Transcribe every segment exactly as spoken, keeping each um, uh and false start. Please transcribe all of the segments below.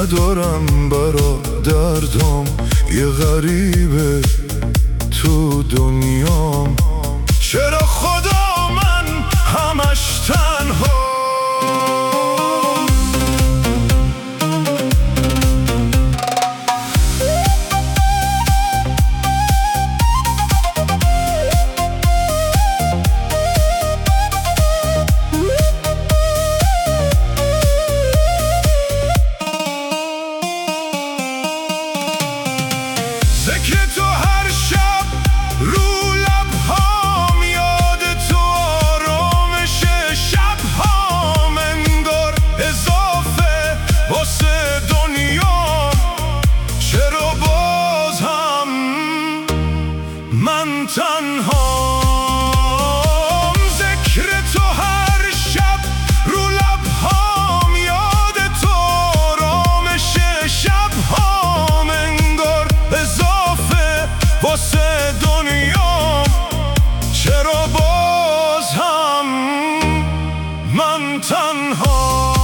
ندارم برا دردم، یه غریبه تو دنیام. چرا خدا من همش تنها؟ ذکر تو هر شب رو لبهام، یاد تو آرامش شبهام، انگار اضافه واسه دنیام. چرا باز هم من تنهام؟ ذکر تو هر شب رو لبهام، یاد تو آرامش شبهام، انگار اضافه واسه دنیام. چرا باز هم من تنهام؟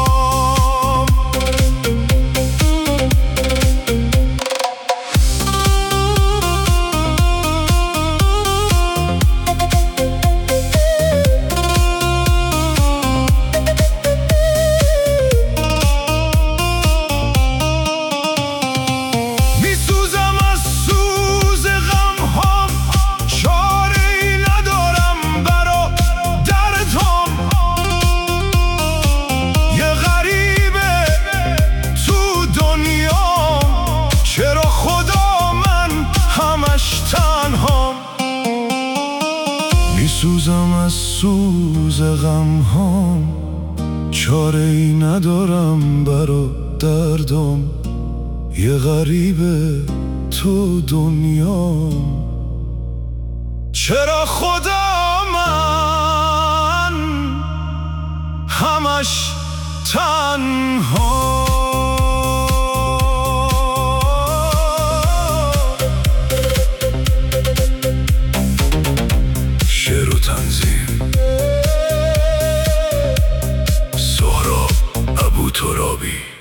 میسوزم از سوز غمهام، چاره‌ای ندارم برا دردهام. یه غریبه تو دنیام، چرا خدا من همش تنهام؟ میسوزم از سوز غمهام، چاره‌ای ندارم برا دردم. یه غریبه تو دنیام، چرا خدا من همش تنها؟ شعر و تنظیم سهراب ابوترابی.